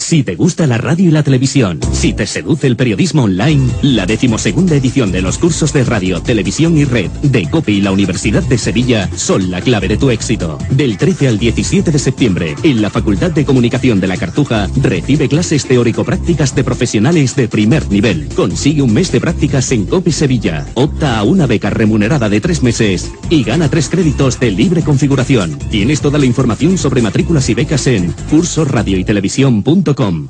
Si te gusta la radio y la televisión, si te seduce el periodismo online, la 12ª edición de los cursos de radio, televisión y red de COPE y la Universidad de Sevilla son la clave de tu éxito. Del 13 al 17 de septiembre, en la Facultad de Comunicación de la Cartuja, recibe clases teórico-prácticas de profesionales de primer nivel. Consigue un mes de prácticas en COPE Sevilla. Opta a una beca remunerada de 3 meses y gana 3 créditos de libre configuración. Tienes toda la información sobre matrículas y becas en cursoradioytelevisión.com.